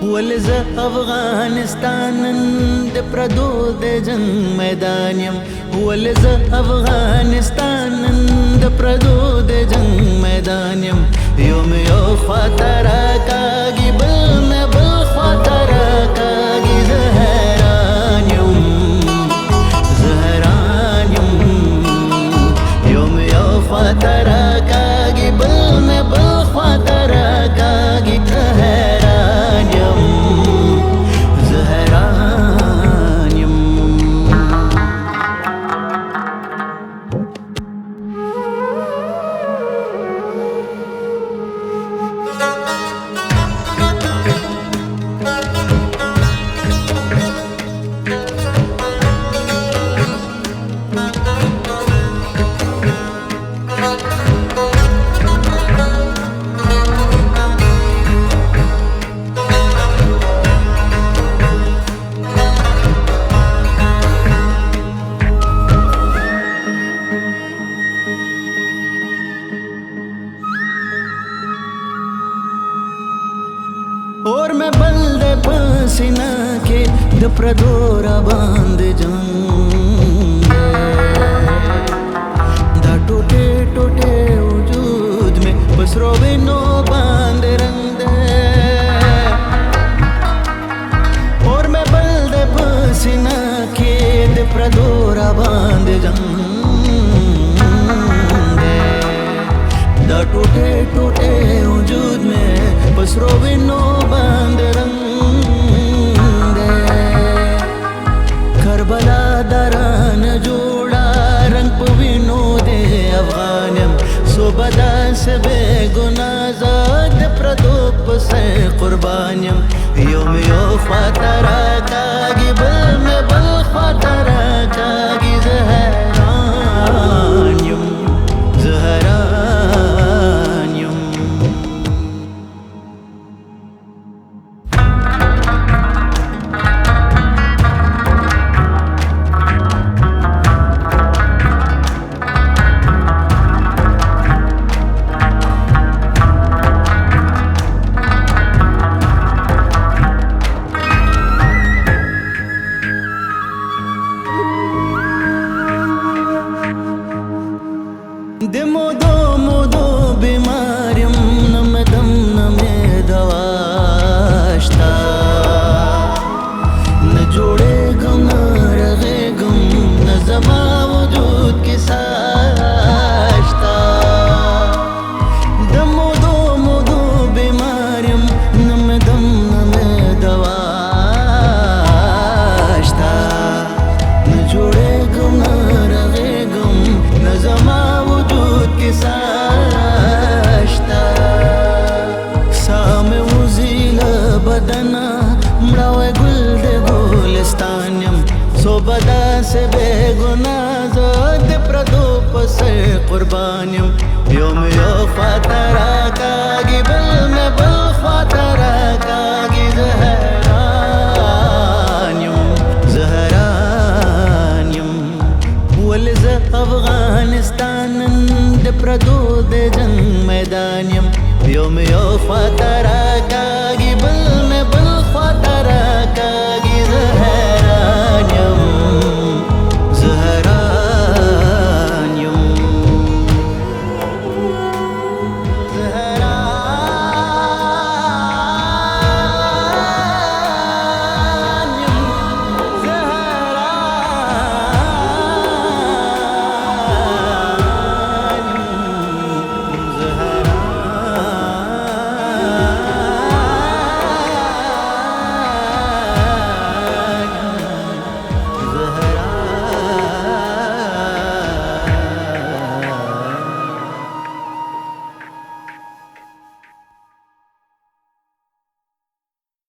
ولز افغانستان د پردو د جنگ میدان یم ولز افغانستان د پردو د جنگ میدان یم یوم یو خاطر کاږي بل نه بل خاطر کاږي زهران یم یوم یو خاطر کاږي بل نه بل خاطر کاږي और मैं बल पसीना के د پردو را باندې جنگ دا ټوټه ټوټه وجود میں پسرو وینو باندې رنگ دے اور میں بل پسینا کے د پردو را باندې جنگ دا ټوټه ټوټه وجود میں پسرو وینو باندې رنگ دے کربلا دران جوړا رنگ په وینو دے افغانم صوبدا سے بے گناہ زاد پردو پسے قربانیم یوم یو خاطر کاږي بل نه بل خاطر کاږي زهران یم د مودو مودو بیماریم نمدم نمې دواشتا نه جوړېږم نه رغېږم نه زما وجود کې ساشتا د مودو مودو بیماریم نمدم نمې دواشتا نه جوړېږم نه رغېږم نه زما ساشتا سام وزیل بدنا مړاوی ګل د ګلستان یم صوبدا سے بے گناہ زاد پردو پسې قربان یم یوم یو خاطر کاږي بل نه بل خاطر کاږي زهران یم ولز افغانستان د پردو د جنگ میدان یم یوم یو خاطر